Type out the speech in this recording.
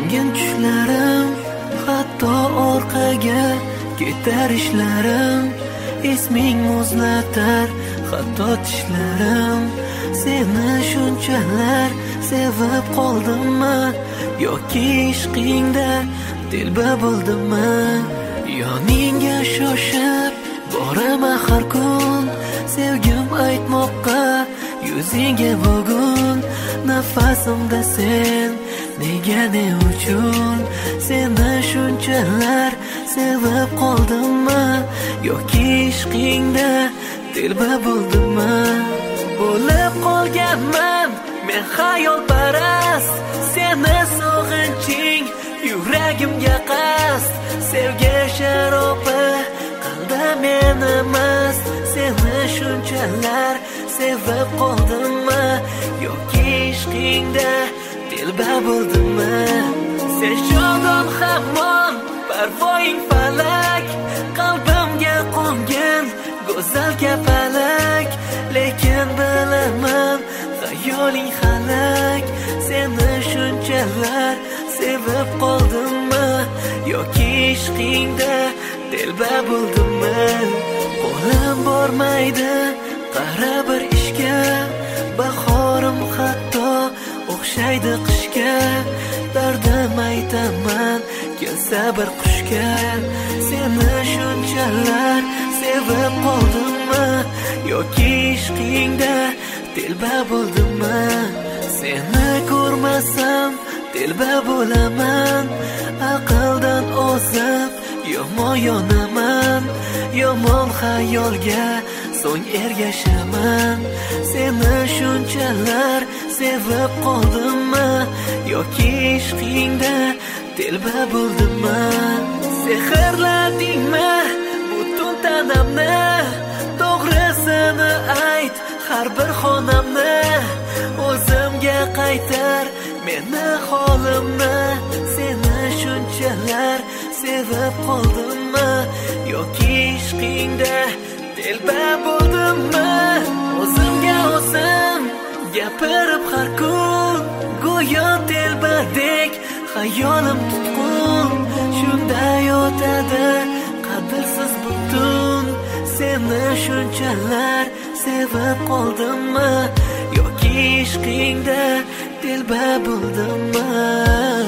Yongin tushlarim, hatto orqaga ketar ishlarim, esming muzlatar hatto tishlarim. Seni shunchalar sevib qoldimmi, yoki ishqingda dilba bo'ldimmi? Yoningga shoshib boraman har kun, sevgim aytmoqqa yuzingga bugun. Nafasimda sen, nega ne uchun? Seni shunchalar sevib qoldimmi, yoki ishqingda dilba bo'ldimmi? Bo'lib qolganman men xayolparast, seni sog'inching yuragimga qasd. Sevgi sharobi qalda meni mast, seni shunchalar sevib qoldimmi, yoki ishqingda dilba bo'ldimmi? Sen shodon hamon parvoying falak, qalbimga qo'ngan go'zal kapalak. Lekin bilaman xayoling halak, seni shunchalar sevib qoldimmi, yoki ishqingda dilba bo'ldimmi? Qo'lim bormaydi qara bir ishga, bahorim hatto o'xshaydi qishga. Dardim aytaman kelsa bir qushga, seni shunchalar sevib qoldimmi, yoki ishqingda dilba bo'ldimmi? Seni ko'rmasam dilba bo'laman, aqldan ozib yomon yonaman. Yomon xayolga so'ng ergashaman. Seni shunchalar sevib qoldimmi, yoki ishqingda dilba bo'ldimmi? Sehrladingmi butun tanamni, to'g'risini ayt har bir xonamni. O'zimga qaytar meni holimni, seni shunchalar sevib qoldimmi, yoki ishqingda dilba bo'ldimmi? O'zimga o'zim gapirib har kun, go'yo dilbadek xayolim tutqun. Shunday o'tadi qadrsiz butun, seni shunchalar sevib qoldimmi, yoki ishqingda dilba bo'ldimmi?